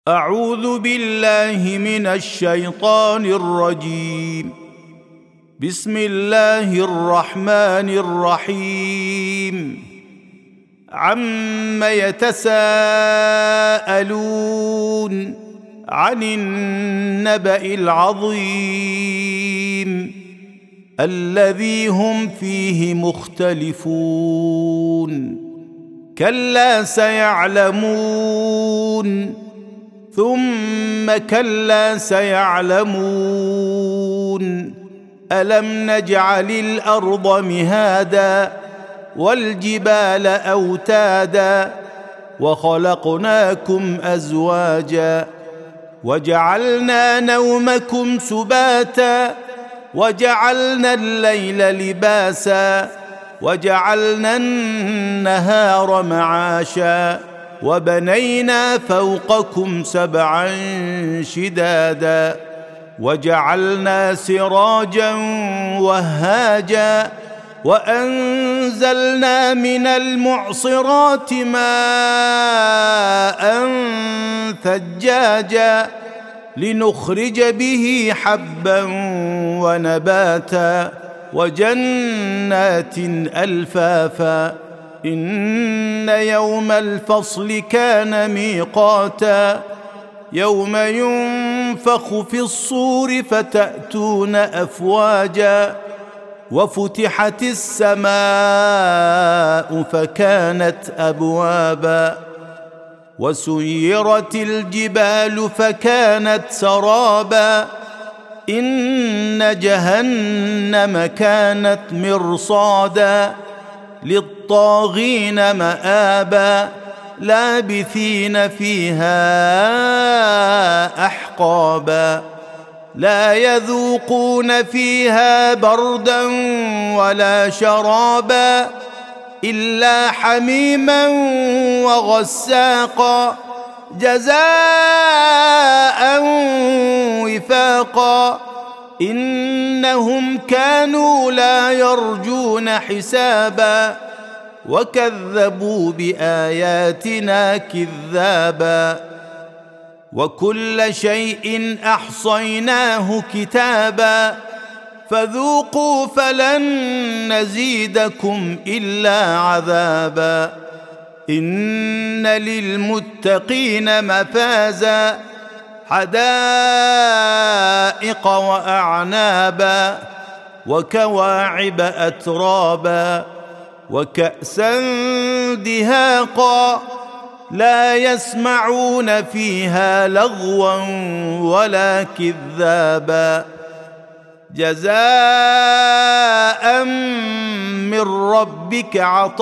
أعوذ بالله من الشيطان الرجيم. بسم الله الرحمن الرحيم. عم يتساءلون عن النبأ العظيم الذي هم فيه مختلفون. كلا سيعلمون ثم كلا سيعلمون. ألم نجعل الأرض مهادا والجبال أوتادا وخلقناكم أزواجا وجعلنا نومكم سباتا وجعلنا الليل لباسا وجعلنا النهار معاشا وبنينا فوقكم سبعا شدادا وجعلنا سراجا وهاجا وأنزلنا من المعصرات ماء ثجاجا لنخرج به حبا ونباتا وجنات ألفافا. إن يوم الفصل كان ميقاتا يوم ينفخ في الصور فتأتون أفواجا وفتحت السماء فكانت أبوابا وسيرت الجبال فكانت سرابا. إن جهنم كانت مرصادا للطاغين مآبا لابثين فيها أحقابا لا يذوقون فيها بردا ولا شرابا إلا حميما وغساقا جزاء وفاقا. إنهم كانوا لا يرجون حسابا وكذبوا بآياتنا كذابا وكل شيء أحصيناه كتابا فذوقوا فلن نزيدكم إلا عذابا. إن للمتقين مفازا حدائق وأعنابا وكواعب أترابا وكأسا دهاقا لا يسمعون فيها لغوا ولا كذابا جزاء من ربك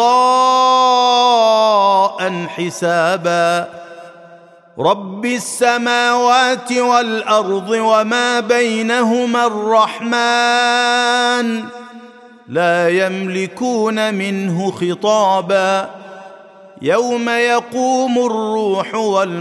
عطاء حسابا. رب السماوات والأرض وما بينهما الرحمن لا يملكون منه خطابا. يوم يقوم الروح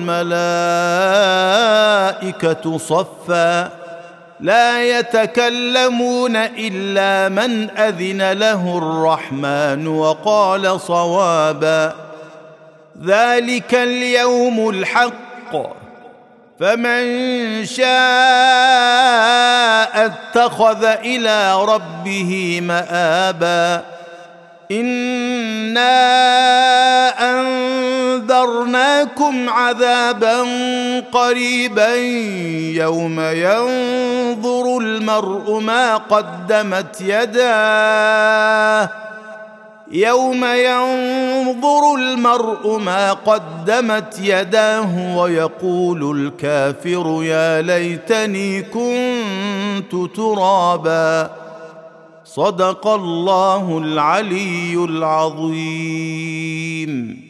والملائكة صفا لا يتكلمون إلا من أذن له الرحمن وقال صوابا. ذلك اليوم الحق فمن شاء اتخذ إلى ربه مآبا. إنا أنذرناكم عذابا قريبا يوم ينظر المرء ما قدمت يداه ويقول الكافر يا ليتني كنت ترابا. صدق الله العلي العظيم.